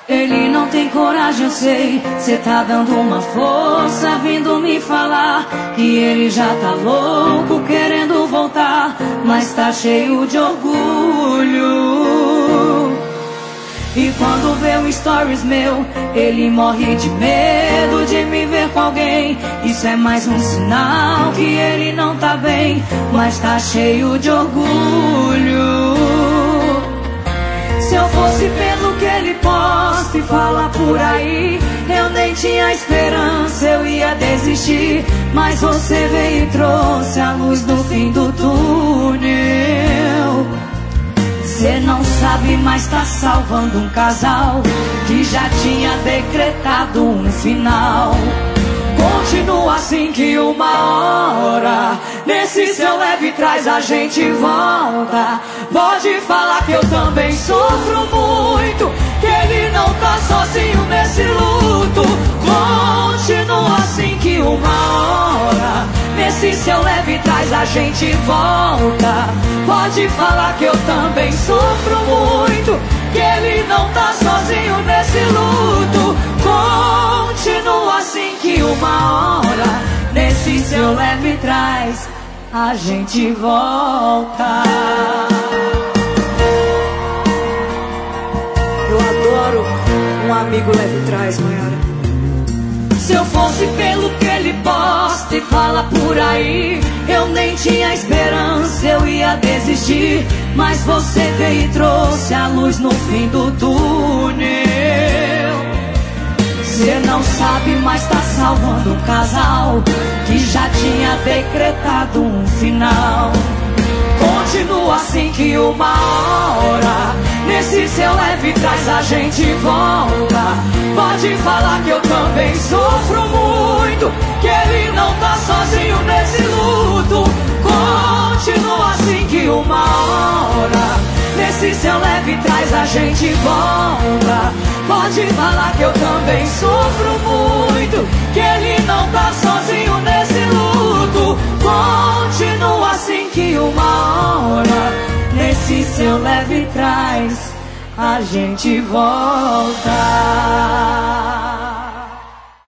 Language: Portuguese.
Ele não tem coragem, eu sei. Cê tá dando uma força, vindo me falar que ele já tá louco, querendo voltar, mas tá cheio de orgulho. E quando vê um stories meu, ele morre de medo de me ver com alguém. Isso é mais um sinal que ele não tá bem, mas tá cheio de orgulho. Se eu fosse pelo que ele posta e fala por aí, eu nem tinha esperança, eu ia desistir. Mas você veio e trouxe a luz no fim do túnel. Cê não sabe, mas tá salvando um casal que já tinha decretado um final. Continua assim que uma hora nesse seu leve trás a gente volta. Pode falar que eu também sofro muito, que ele não tá sozinho nesse luto. Continua assim que uma hora nesse seu leve trás a gente volta. Pode falar que eu também sofro muito, que ele não tá sozinho nesse luto. Continua assim que uma hora nesse seu leve trás a gente volta. Eu adoro um amigo leve trás, Maiara. Se eu fosse pelo que ele posta e fala por aí, eu nem tinha esperança, eu ia desistir. Mas você veio e trouxe a luz no fim do túnel. Cê não sabe, mas tá salvando um casal que já tinha decretado um final. Continua assim que uma hora nesse seu leve trás a gente volta. Pode falar que eu também sofro muito, que ele não tá sozinho nesse luto. Continua assim que uma hora nesse seu leve trás a gente volta. Pode falar que eu também sofro muito, que ele não tá sozinho nesse luto. Continua assim que uma hora nesse seu leve trás a gente volta.